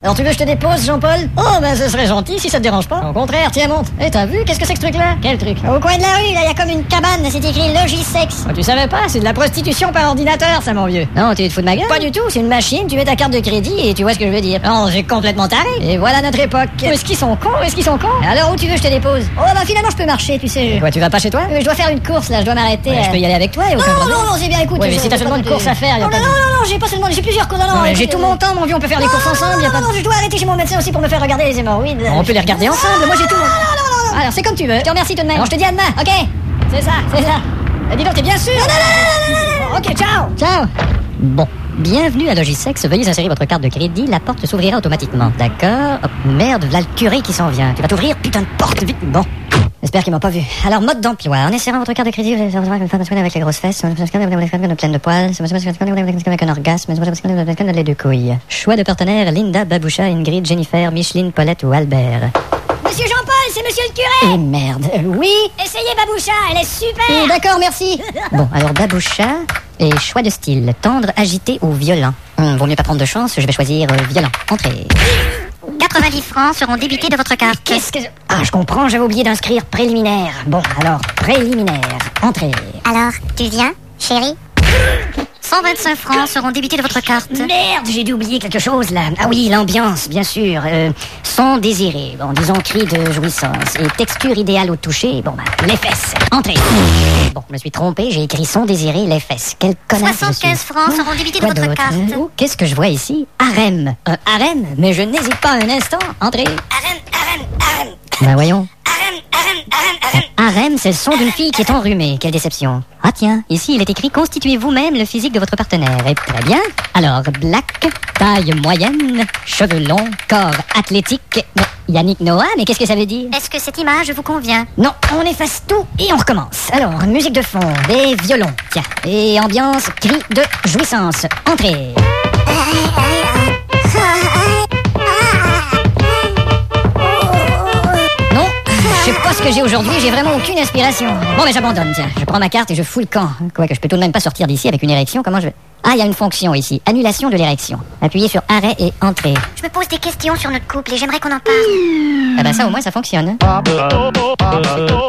Alors tu veux que je te dépose, Jean-Paul? Oh, ben ce serait gentil si ça te dérange pas. Au contraire, tiens, monte. Eh, t'as vu? Qu'est-ce que c'est que ce truc-là? Quel truc? Au coin de la rue, là, y a comme une cabane, c'est écrit Logisex. Oh, tu savais pas? C'est de la prostitution par ordinateur, ça, mon vieux. Non, tu te fous de ma gueule? Pas du tout, c'est une machine, tu mets ta carte de crédit et tu vois ce que je veux dire. Non, j'ai complètement taré. Et voilà notre époque. Est-ce qu'ils sont cons? Est-ce qu'ils sont cons? Alors où tu veux que je te dépose? Oh, bah finalement, je peux marcher, tu sais. Quoi, tu vas pas chez toi? Je dois faire une course, là, je dois m'arrêter. Ouais, je peux y aller avec toi et aucun problème. Non, c'est bien, écoute. Ouais, mais si t'as seulement une course à faire, y a pas de... Non, j'ai pas seulement, j'ai plusieurs courses. Non, j'ai tout mon temps, mon vieux, on peut faire les courses ensemble, y a pas de... Non, je dois arrêter chez mon médecin aussi pour me faire regarder les hémorroïdes. On peut les regarder ensemble, moi j'ai tout. Non. Alors c'est comme tu veux. Je te remercie tout de même. Alors je te dis à demain, ok? C'est ça. Dis donc, t'es bien sûr? Non. Ok, ciao. Bon. Bienvenue à Logisex, veuillez insérer votre carte de crédit, la porte s'ouvrira automatiquement. D'accord? Hop, merde, voilà le curé qui s'en vient. Tu vas t'ouvrir, putain de porte, vite, bon. J'espère qu'ils m'ont pas vu. Alors, mode d'emploi. En insérant votre carte de crédit, vous allez savoir une femme avec les grosses fesses, pleine de poils, avec un orgasme, les deux couilles. Choix de partenaire, Linda, Baboucha, Ingrid, Jennifer, Micheline, Paulette ou Albert. Monsieur Jean-Paul, c'est monsieur le curé. Merde, oui. Essayez Baboucha, elle est super. D'accord, merci. Bon, alors Baboucha et choix de style, tendre, agité ou violent. Vaut mieux pas prendre de chance, je vais choisir violent. Entrez. 90 francs seront débités de votre carte. Qu'est-ce que... Ah, je comprends, j'avais oublié d'inscrire préliminaire. Bon, alors, préliminaire. Entrez. Alors, tu viens, chérie? 125 francs seront débités de votre carte. Merde, j'ai dû oublier quelque chose là. Ah oui, l'ambiance, bien sûr. Son désiré, bon, disons cri de jouissance. Et texture idéale au toucher, bon, bah, les fesses. Entrez. Bon, je me suis trompé, j'ai écrit son désiré, les fesses. Quel connard 75 francs seront débités de Quoi votre d'autre? carte. Qu'est-ce que je vois ici? Harem. Un harem? Mais je n'hésite pas un instant. Entrez. Harem. Bah voyons. Harem, c'est le son d'une fille qui est enrhumée. Quelle déception. Ah tiens, ici il est écrit constituez vous-même le physique de votre partenaire. Et très bien. Alors, black, taille moyenne, cheveux longs, corps athlétique. Yannick Noah, mais qu'est-ce que ça veut dire? Est-ce que cette image vous convient? Non, on efface tout et on recommence. Alors, musique de fond, des violons. Tiens, et ambiance, cri de jouissance. Entrez. Je sais pas ce que j'ai aujourd'hui, j'ai vraiment aucune inspiration. Bon, mais j'abandonne, tiens. Je prends ma carte et je fous le camp. Quoi que je peux tout de même pas sortir d'ici avec une érection, comment je vais... Ah, il y a une fonction ici, annulation de l'érection. Appuyez sur arrêt et entrée. Je me pose des questions sur notre couple et j'aimerais qu'on en parle. Ah bah ça au moins ça fonctionne.